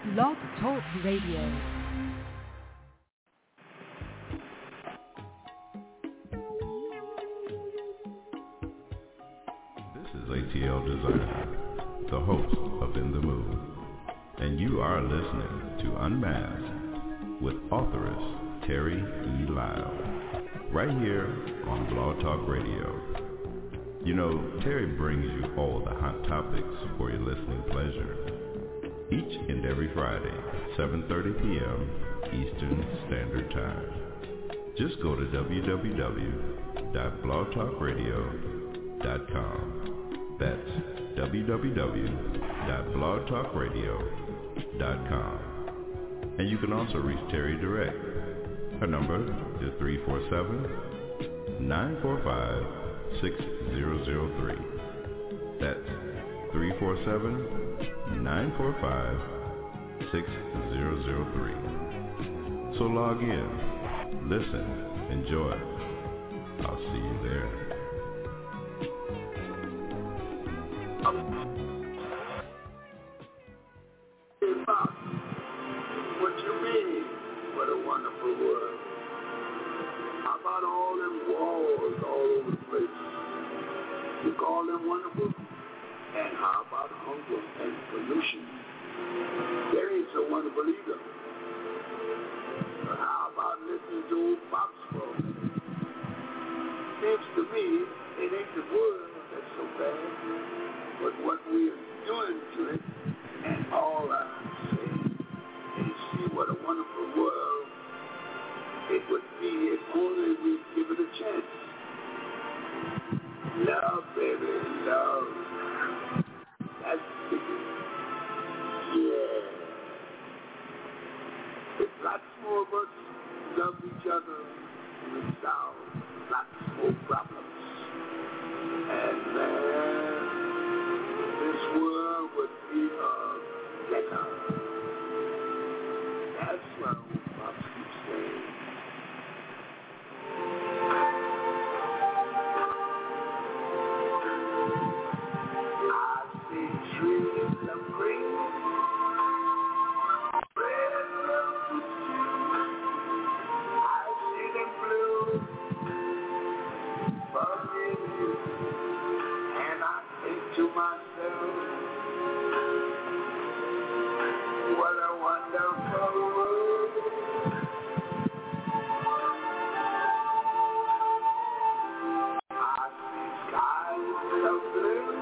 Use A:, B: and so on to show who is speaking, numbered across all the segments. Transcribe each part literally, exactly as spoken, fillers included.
A: Blog Talk Radio.
B: A T L Designer, the host of In the Mood, and you are listening to Unmasked with authoress Terry E. Lyle, right here on Blog Talk Radio. You know, Terry brings you all the hot topics for your listening pleasure, each and every Friday, seven thirty p.m. Eastern Standard Time. Just go to w w w dot blog talk radio dot com. That's w w w dot blog talk radio dot com. And you can also reach Terry direct. Her number is three four seven, nine four five, six zero zero three. That's three four seven, nine four five, six zero zero three. So log in, listen, enjoy. I'll see you there.
C: What you mean? What a wonderful world. How about all them walls all over the place? You call them wonderful? And how about hunger and pollution? There ain't so wonderful either. But how about listening to old Fox World? Seems to me it ain't the world that's so bad, but what we're doing to it. And all I say is see what a wonderful world it would be if only we'd give it a chance. Love, baby, love. That's the yeah. If lots more of us love each other, we'd solve lots more problems. And man, this world would be a better. That's what old Pops keeps saying. I see trees of green, red roses too. I see them blue for me and you. And I think to myself, what a wonderful world. I see skies of blue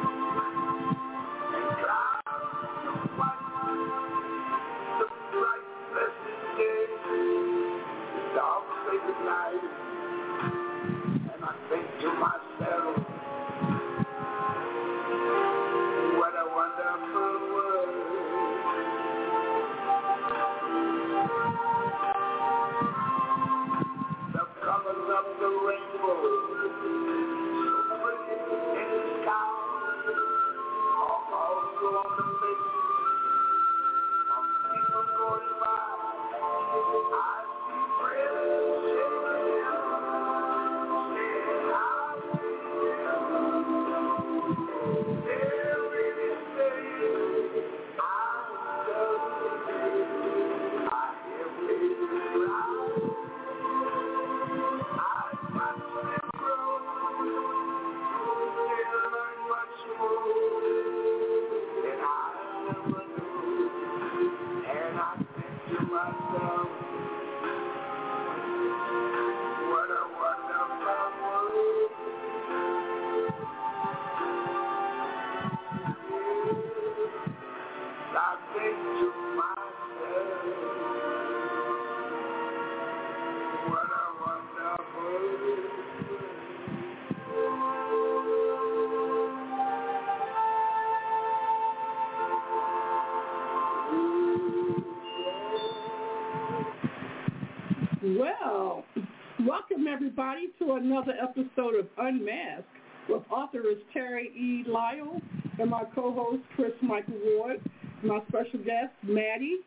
C: and clouds of white, the bright blessed day, the dark sacred night, and I think to myself, what a wonderful world. The colors of the rainbow, so pretty in the sky, are also on the faces of people going by. I see friends shaking hands, saying how they do. They're really saying, I love you. I hear babies cry. I watch them grow. They learn much more than I ever knew. And I think to myself, what a wonderful world. I think to myself, what a wonderful world.
D: Well, welcome everybody to another episode of Unmasked with authoress Terry E. Lyle and my co-host Chris Michael Ward, my special guest Maddie,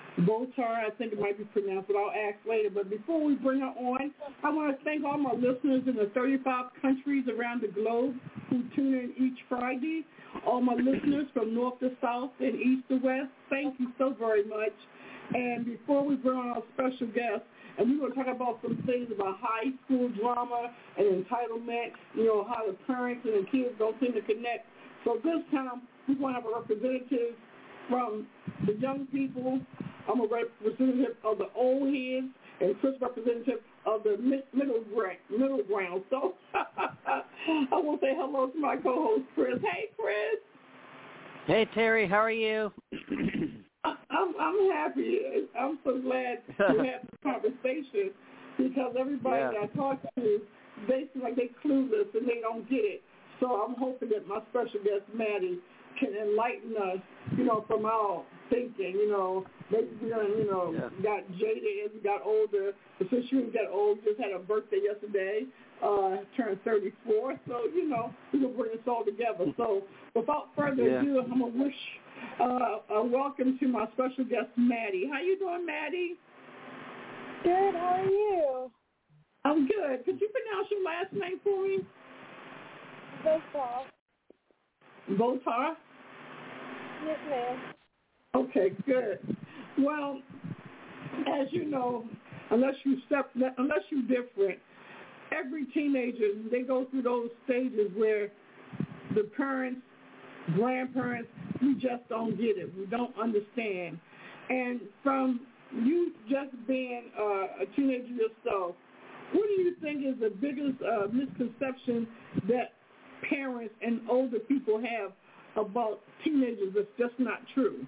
D: Botar, I think it might be pronounced, but I'll ask later. But before we bring her on, I want to thank all my listeners in the thirty-five countries around the globe who tune in each Friday. All my listeners from north to south and east to west, thank you so very much. And before we bring on our special guest, and we're going to talk about some things about high school drama and entitlement, you know, how the parents and the kids don't seem to connect. So this time, we're going to have a representative from the young people. I'm a representative of the old heads, and Chris representative of the mid- middle, gra- middle ground. So I want to say hello to my co-host, Chris. Hey, Chris.
E: Hey, Terry. How are you?
D: I'm, I'm happy. I'm so glad to have this conversation because everybody
E: yeah.
D: that I talk to, they seem like they're clueless and they don't get it. So I'm hoping that my special guest, Maddie, can enlighten us, you know, from our thinking, you know. Maybe we done, you know,
E: yeah.
D: got jaded as we got older. But since you got old, you just had a birthday yesterday, uh, turned thirty-four. So, you know, we're going to bring this all together. So without further
E: yeah.
D: ado, I'm going to wish uh, a welcome to my special guest, Maddie. How you doing, Maddie?
F: Good. How are you?
D: I'm good. Could you pronounce your last name for me?
F: Botar.
D: Botar?
F: Yes, ma'am.
D: Okay, good. Well, as you know, unless you step, unless you're different, every teenager, they go through those stages where the parents, grandparents, we just don't get it. We don't understand. And from you just being uh, a teenager yourself, what do you think is the biggest uh, misconception that parents and older people have about teenagers that's just not true?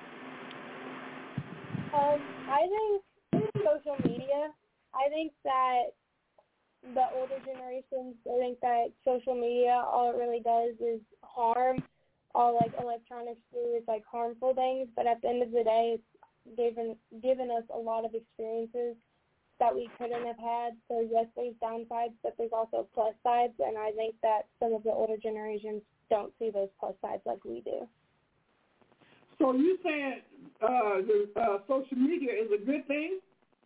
F: Um, I think social media. I think that the older generations, I think that social media, all it really does is harm. All like electronics do is like harmful things, but at the end of the day, it's given given us a lot of experiences that we couldn't have had. So yes, there's downsides, but there's also plus sides, and I think that some of the older generations don't see those plus sides like we do.
D: So you saying uh, the uh, social media is a good thing?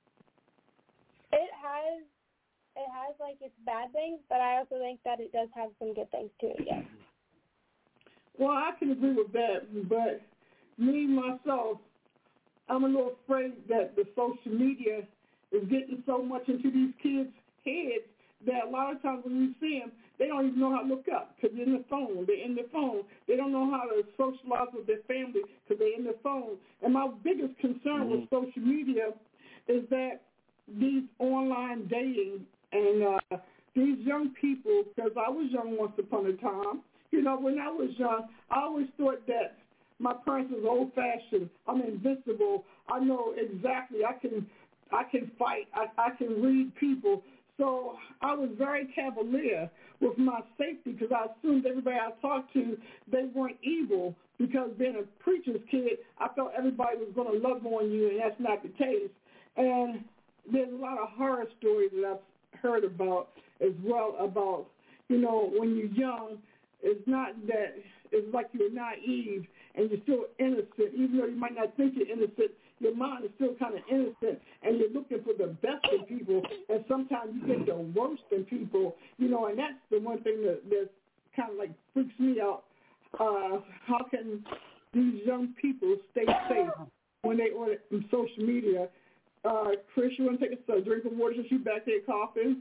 F: It has, it has like its bad things, but I also think that it does have some good things to it. Yes.
D: Well, I can agree with that, but me myself, I'm a little afraid that the social media is getting so much into these kids' heads that a lot of times when you see them, they don't even know how to look up because they're in the phone. They're in the phone. They don't know how to socialize with their family because they're in the phone. And my biggest concern mm-hmm. with social media is that these online dating and uh, these young people, because I was young once upon a time, you know, when I was young, I always thought that my parents was old-fashioned. I'm invincible. I know exactly. I can I can fight. I, I can read people. So I was very cavalier with my safety because I assumed everybody I talked to, they weren't evil because being a preacher's kid, I felt everybody was going to love on you, and that's not the case. And there's a lot of horror stories that I've heard about as well about, you know, when you're young, it's not that it's like you're naive and you're still innocent. Even though you might not think you're innocent, your mind is still kind of innocent, and you're looking for the best in people, and sometimes you get the worst in people, you know, and that's the one thing that, that kind of like freaks me out. Uh, how can these young people stay safe when they on social media? Uh, Chris, you want to take a drink of water since you back there coughing?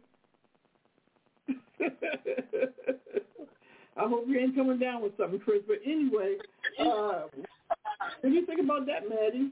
D: I hope you ain't coming down with something, Chris. But anyway, uh, what do you think about that, Maddie?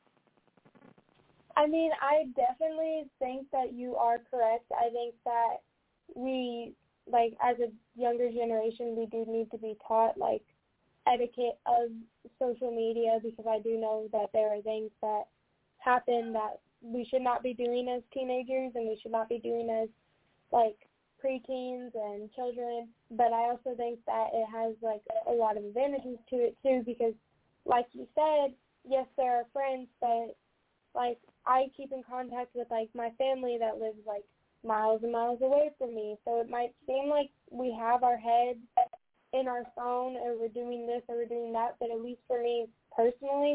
F: I mean, I definitely think that you are correct. I think that we, like, as a younger generation, we do need to be taught, like, etiquette of social media because I do know that there are things that happen that we should not be doing as teenagers and we should not be doing as, like, preteens and children. But I also think that it has, like, a lot of advantages to it, too, because, like you said, yes, there are friends, but, like, I keep in contact with, like, my family that lives, like, miles and miles away from me. So it might seem like we have our head in our phone or we're doing this or we're doing that, but at least for me personally,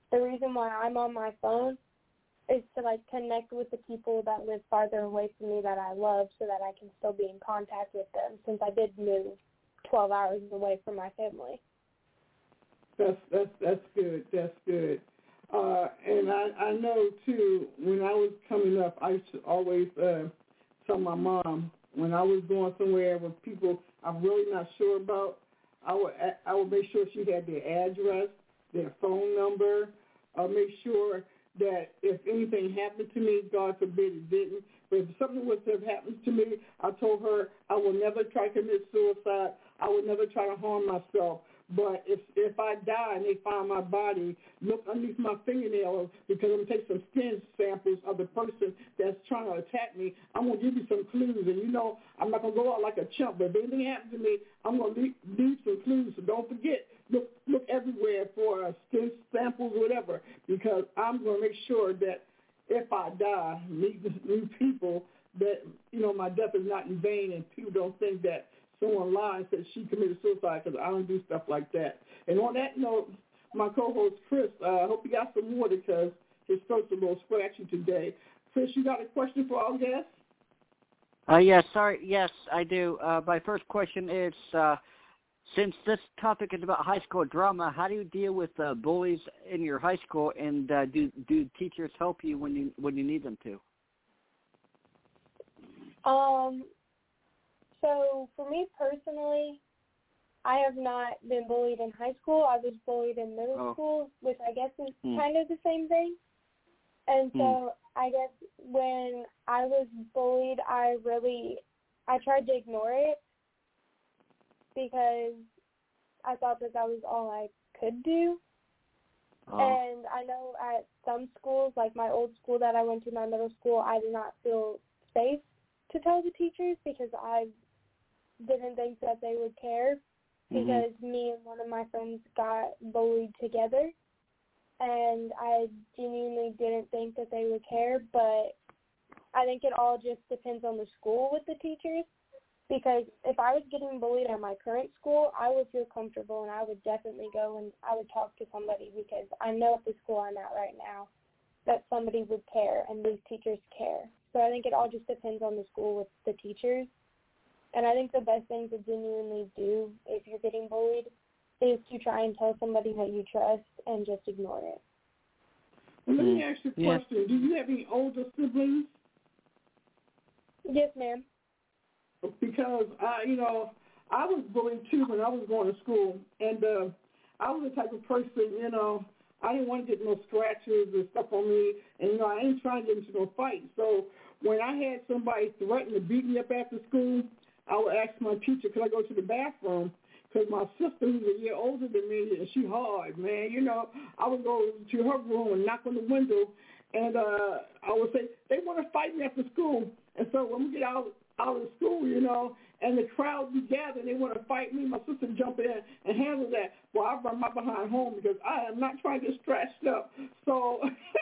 F: the reason why I'm on my phone is to, like, connect with the people that live farther away from me that I love so that I can still be in contact with them, since I did move twelve hours away from my family.
D: That's that's that's good. That's good. Uh, and I, I know, too, when I was coming up, I used to always uh, tell my mom, when I was going somewhere with people I'm really not sure about, I would, I would make sure she had their address, their phone number, uh, make sure that if anything happened to me, God forbid it didn't, but if something was to have happened to me, I told her I will never try to commit suicide. I would never try to harm myself. But if if I die and they find my body, look underneath my fingernails, because I'm going to take some skin samples of the person that's trying to attack me. I'm going to give you some clues. And, you know, I'm not going to go out like a chump. But if anything happens to me, I'm going to leave, leave some clues. So don't forget, look look everywhere for uh, skin samples or whatever, because I'm going to make sure that if I die, meet new people, that, you know, my death is not in vain, and people don't think that someone lied and said she committed suicide, because I don't do stuff like that. And on that note, my co-host Chris, I uh, hope you got some water, because his throat's a little scratchy today. Chris, you got a question for our guest?
E: Uh, yes, sorry. Yes, I do. Uh, my first question is, uh, since this topic is about high school drama, how do you deal with uh, bullies in your high school, and uh, do do teachers help you when you when you need them to?
F: Um. So for me personally, I have not been bullied in high school. I was bullied in middle
E: oh.
F: school, which I guess is
E: mm.
F: kind of the same thing. And so
E: mm.
F: I guess when I was bullied, I really, I tried to ignore it because I thought that that was all I could do.
E: Oh.
F: And I know at some schools, like my old school that I went to, my middle school, I did not feel safe to tell the teachers because I didn't think that they would care, because mm-hmm. me and one of my friends got bullied together, and I genuinely didn't think that they would care. But I think it all just depends on the school with the teachers, because if I was getting bullied at my current school, I would feel comfortable and I would definitely go and I would talk to somebody, because I know at the school I'm at right now that somebody would care and these teachers care. So I think it all just depends on the school with the teachers. And I think the best thing to genuinely do if you're getting bullied is to try and tell somebody that you trust and just ignore it.
D: Well, let me ask you a question. Yeah. Do you have any older siblings?
F: Yes, ma'am.
D: Because, I, you know, I was bullied, too, when I was going to school. And uh, I was the type of person, you know, I didn't want to get no scratches and stuff on me. And, you know, I ain't trying to get into no fight. So when I had somebody threaten to beat me up after school, I would ask my teacher, could I go to the bathroom? Because my sister, who's a year older than me, and she hard, man. You know, I would go to her room and knock on the window, and uh, I would say, they want to fight me after school. And so when we get out, out of school, you know, and the crowd be gathered, they want to fight me, my sister jump in and handle that. Well, I run my behind home because I am not trying to get scratched up. So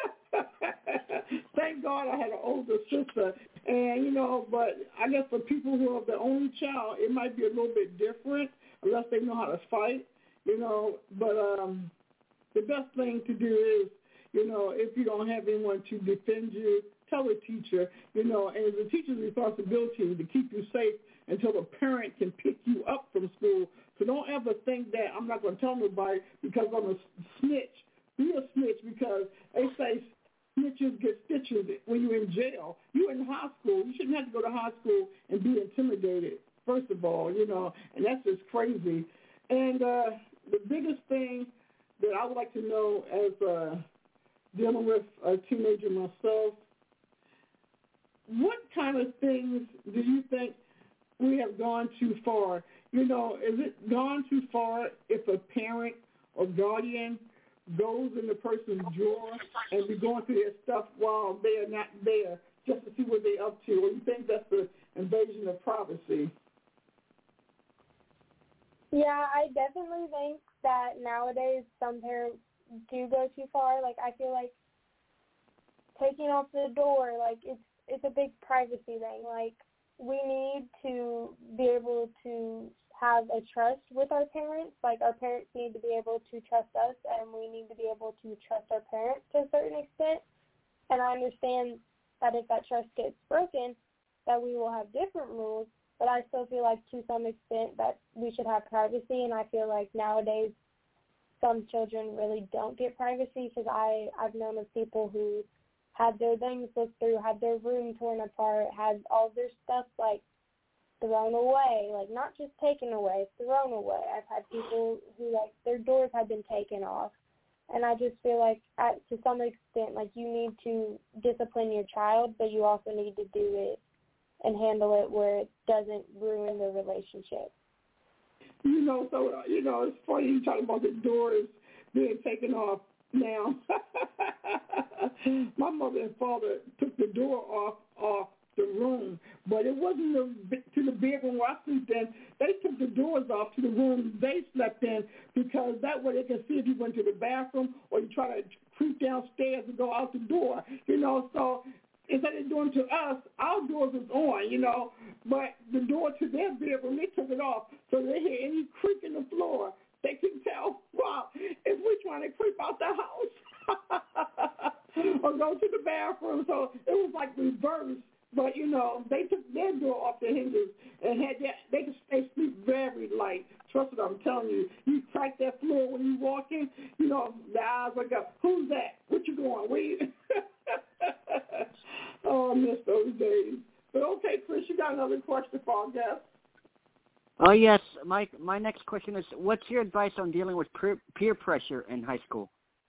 D: thank God I had an older sister. And, you know, but I guess for people who are the only child, it might be a little bit different unless they know how to fight, you know. But um, the best thing to do is, you know, if you don't have anyone to defend you, tell a teacher, you know, and it's a teacher's responsibility to keep you safe until a parent can pick you up from school. So don't ever think that I'm not going to tell nobody because I'm a snitch. Be a snitch, because they say snitches get stitches when you're in jail. You're in high school. You shouldn't have to go to high school and be intimidated, first of all, you know, and that's just crazy. And uh, the biggest thing that I would like to know as uh, dealing with a teenager myself, what kind of things do you think we have gone too far? You know, is it gone too far if a parent or guardian goes in the person's drawer and be going through their stuff while they are not there just to see what they're up to? Or you think that's the invasion of privacy?
F: Yeah, I definitely think that nowadays some parents do go too far. Like, I feel like taking off the door, like, it's it's a big privacy thing. Like, we need to be able to have a trust with our parents. Like, our parents need to be able to trust us, and we need to be able to trust our parents to a certain extent. And I understand that if that trust gets broken, that we will have different rules, but I still feel like to some extent that we should have privacy, and I feel like nowadays some children really don't get privacy, because I, I've known of people who had their things looked through, had their room torn apart, had all their stuff, like, thrown away, like, not just taken away, thrown away. I've had people who, like, their doors had been taken off. And I just feel like, at, to some extent, like, you need to discipline your child, but you also need to do it and handle it where it doesn't ruin the relationship.
D: You know, so, you know, it's funny you talking about the doors being taken off now. My mother and father took the door off, off the room, but it wasn't the, to the bedroom where I slept in. They took the doors off to the room they slept in, because that way they can see if you went to the bathroom or you try to creep downstairs and go out the door, you know. So instead of doing to us, our doors was on, you know, but the door to their bedroom, they took it off, so they hear any creak in the floor, they can tell, wow, if we're trying to creep out the house or go to the bathroom. So it was like reverse. But, you know, they took their door off the hinges and had that, they could they sleep very light. Trust me, I'm telling you. You crack that floor when you walk in, you know, the eyes like, who's that? What you going? Where you? Oh, I miss those days. But, okay, Chris, you got another question for our guest?
E: Oh, yes. My my next question is, what's your advice on dealing with peer, peer pressure in high school?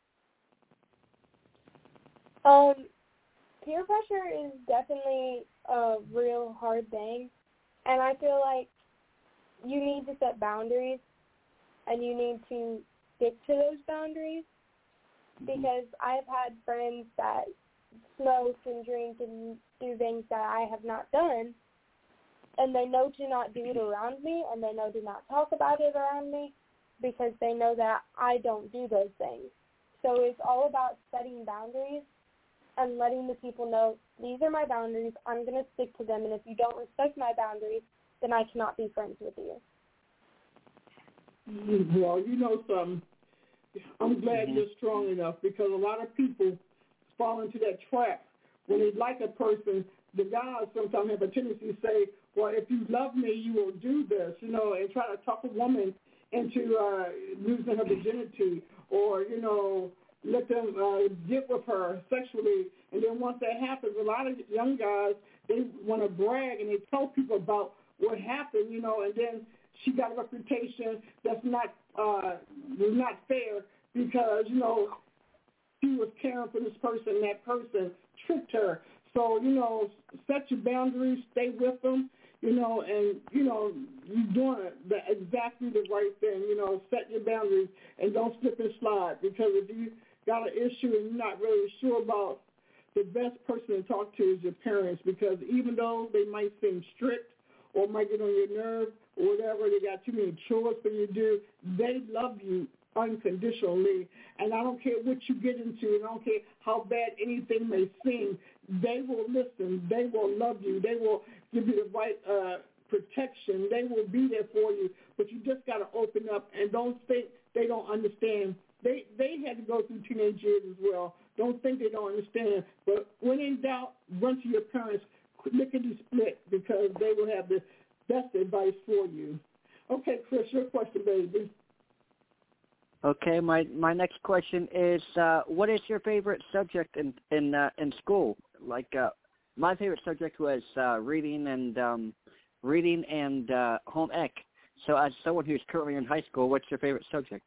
F: Um... Peer pressure is definitely a real hard thing, and I feel like you need to set boundaries, and you need to stick to those boundaries, because I've had friends that smoke and drink and do things that I have not done, and they know to not do it around me, and they know to not talk about it around me, because they know that I don't do those things. So it's all about setting boundaries and letting the people know, these are my boundaries, I'm going to stick to them, and if you don't respect my boundaries, then I cannot be friends with you.
D: Well, you know something, I'm glad mm-hmm. you're strong enough, because a lot of people fall into that trap. When they like a person, the guys sometimes have a tendency to say, well, if you love me, you will do this, you know, and try to talk a woman into uh, losing her virginity, or, you know, let them uh, get with her sexually. And then once that happens, a lot of young guys, they want to brag and they tell people about what happened, you know, and then she got a reputation that's not uh, was not fair, because, you know, she was caring for this person, and that person tricked her. So, you know, set your boundaries, stay with them, you know, and, you know, you're doing the, exactly the right thing, you know, set your boundaries and don't slip and slide, because if you got an issue and you're not really sure about, the best person to talk to is your parents, because even though they might seem strict or might get on your nerve or whatever, they got too many chores for you to do, they love you unconditionally. And I don't care what you get into, and I don't care how bad anything may seem, they will listen, they will love you, they will give you the right uh, protection, they will be there for you, but you just got to open up and don't think they don't understand. They they had to go through teenage years as well. Don't think they don't understand. But when in doubt, run to your parents, lickety split, because they will have the best advice for you. Okay, Chris, your question, baby.
E: Okay, my my next question is, uh, what is your favorite subject in in uh, in school? Like, uh, my favorite subject was uh, reading and um, reading and uh, home ec. So, as someone who's currently in high school, what's your favorite subject?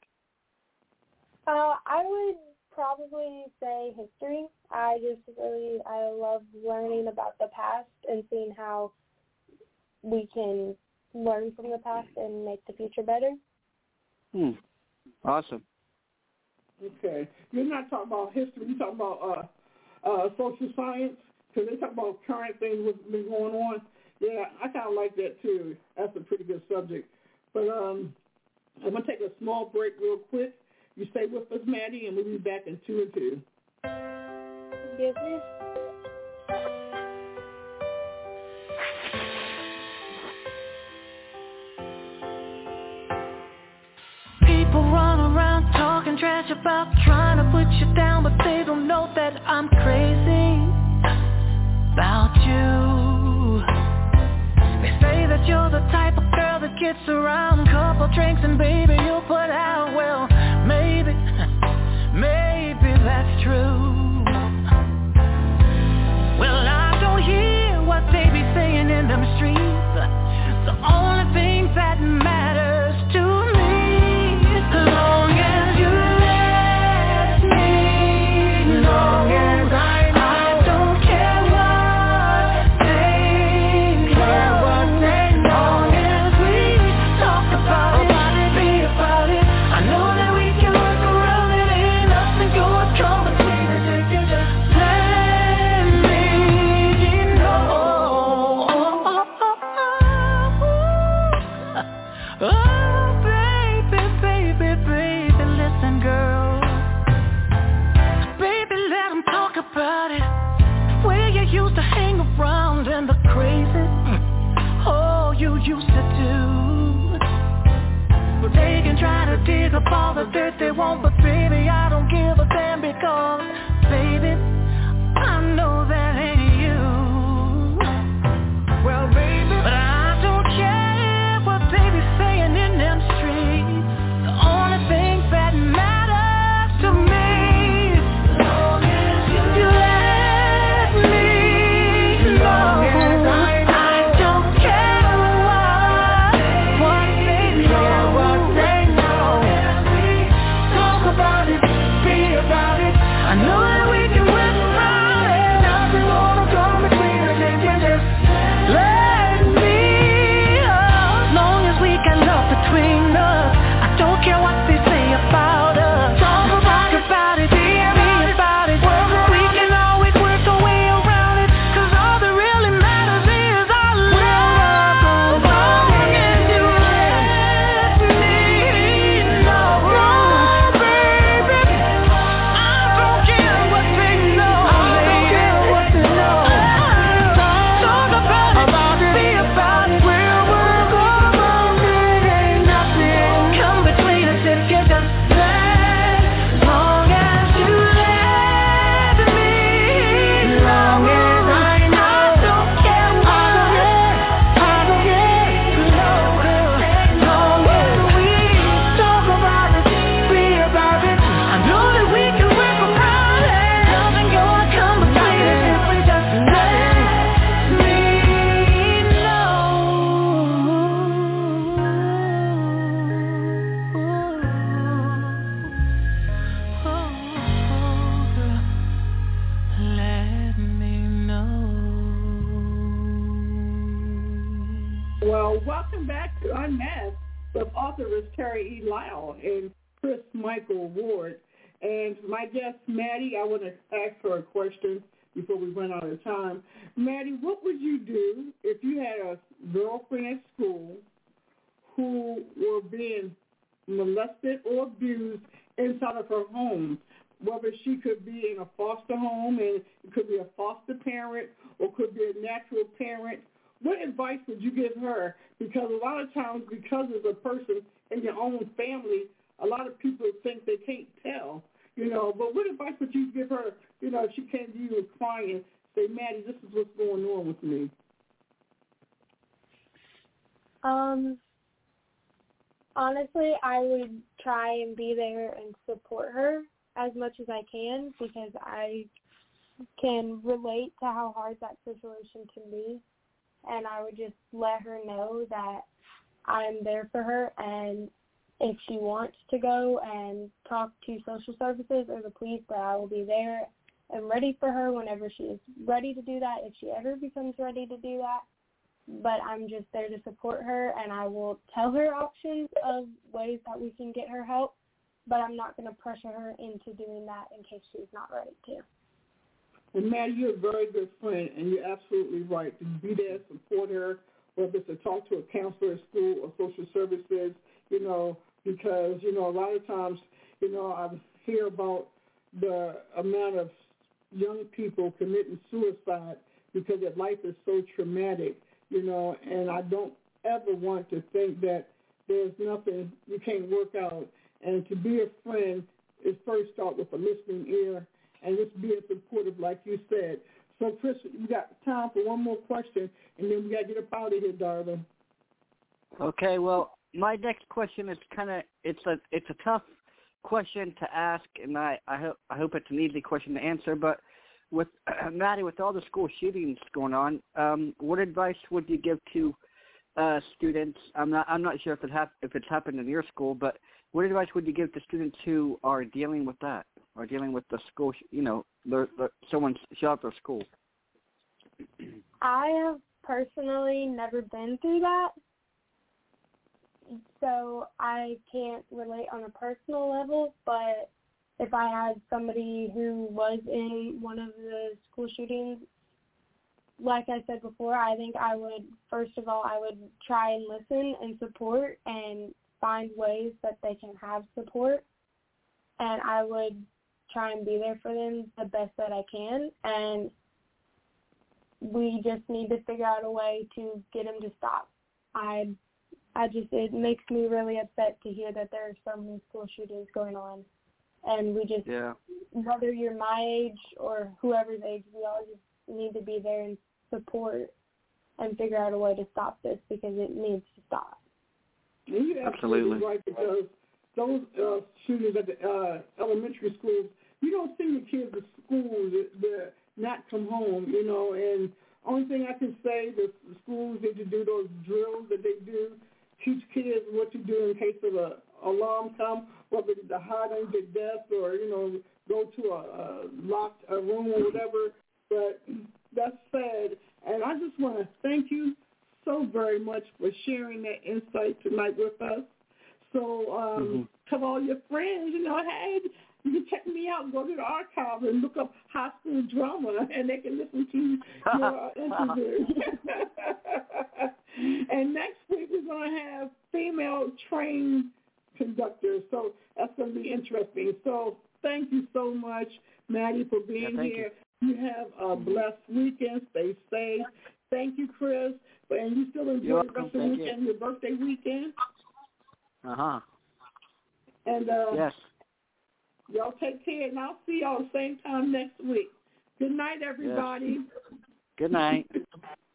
F: Uh, I would probably say history. I just really, I love learning about the past and seeing how we can learn from the past and make the future better.
E: Hmm. Awesome.
D: Okay. You're not talking about history. You're talking about uh, uh, social science, because they talk about current things that's been going on. Yeah, I kind of like that, too. That's a pretty good subject. But um, I'm going to take a small break real quick. You stay with us, Maddie, and we'll be back in two and two.
F: Yes, miss.
G: trash about trying to put you down, but they don't know that I'm crazy about you. They say that you're the type of girl that gets around, couple drinks and baby you'll put out. Well, maybe, maybe that's true. Well, I don't hear what they be saying in them streets. The only thing that matters to me, as long as you let me, long as I, I don't care what they care what they long as we talk about it, be about it. I know that we can work around it, ain't nothing going wrong between us if you just let me know. Oh, baby, baby, baby, listen, girl. Baby, let them talk about it. Where you used to hang around and the crazy, oh, you used to do. But they can try to dig up all the dirt they want, but baby, I don't give a damn because, baby, I know that ain't you. Well, baby, but I don't care what they be saying in them streets. The only thing that matters to me, as long as you let me know, I don't care what, what they know, what they know. Talk about it, be about it. I know that we can work around it. Nothing gonna come between us if you just let me. As long as we got love between us, I don't care what they say about us. Talk about it, about it, be about it. We can always work our way around it, 'cause all that really matters is our love. As long as you let me know, baby, I don't care what they know. I don't care what they know. Talk about it, be about it. We'll work around it, ain't nothing come between us if you just let. As long as you let me, long as I know, I don't care what, I don't care, no, as long as we talk about it, be about it. I know that we can work around it. Nothing gonna come between us if we just let me know. Let me know.
D: Well, welcome back to Unmasked with authoress Terry E. Lyle and Chris Michael Ward. And my guest, Maddie, I want to ask her a question before we run out of time. Maddie, what would you do if you had a girlfriend at school who were being molested or abused inside of her home? Whether she could be in a foster home, and it could be a foster parent or could be a natural parent. What advice would you give her? Because a lot of times, because of a person in your own family, a lot of people think they can't tell, you know. But what advice would you give her, you know, if she came to you and crying, say, Maddie, this is what's going on with me?
F: Um, honestly, I would try and be there and support her as much as I can, because I can relate to how hard that situation can be. And I would just let her know that I'm there for her, and if she wants to go and talk to social services or the police, that I will be there and ready for her whenever she is ready to do that, if she ever becomes ready to do that. But I'm just there to support her, and I will tell her options of ways that we can get her help, but I'm not going to pressure her into doing that in case she's not ready to.
D: And Maddie, you're a very good friend, and you're absolutely right. To be there, support her, whether it's to talk to a counselor at school or social services, you know, because, you know, a lot of times, you know, I hear about the amount of young people committing suicide because their life is so traumatic, you know, and I don't ever want to think that there's nothing you can't work out. And to be a friend is first start with a listening ear and just being supportive, like you said. So, Chris, we got time for one more question, and then we got to get up out of here, darling.
E: Okay, well, my next question is kind of it's a it's a tough question to ask, and I I hope I hope it's an easy question to answer. But with uh, Maddie, with all the school shootings going on, um, what advice would you give to uh, students? I'm not I'm not sure if it hap- if it's happened in your school, but what advice would you give to students who are dealing with that, or dealing with the school, you know, the, the, someone shot up their school?
F: I have personally never been through that, so I can't relate on a personal level, but if I had somebody who was in one of the school shootings, like I said before, I think I would, first of all, I would try and listen and support and find ways that they can have support, and I would try and be there for them the best that I can, and we just need to figure out a way to get them to stop. I I just, it makes me really upset to hear that there are so many school shootings going on. And we just, yeah. whether you're my age or whoever's age, we all just need to be there and support and figure out a way to stop this because it needs to stop.
D: You're absolutely right, because those uh, shootings at the uh, elementary schools, you don't send your kids to school to, to not come home, you know, and only thing I can say, the schools need to do those drills that they do, teach kids what to do in case of a alarm come, whether to hide under the desk or, you know, go to a, a locked a room or whatever. But that's sad. And I just want to thank you so very much for sharing that insight tonight with us. So um, mm-hmm. tell all your friends, you know, hey, you can check me out, go to the archive and look up high school drama, and they can listen to your uh, interview. And next week we're going to have female trained conductors, so that's going to be interesting. So thank you so much, Maddie, for being
E: yeah,
D: here. You. you have a blessed weekend. Stay safe. Thank you, Chris. And you still enjoy
E: You're
D: the rest
E: welcome.
D: of the
E: Thank
D: weekend,
E: you.
D: your birthday weekend?
E: Uh-huh.
D: And uh,
E: yes.
D: Y'all take care, and I'll see y'all the same time next week. Good night, everybody.
E: Yes. Good night.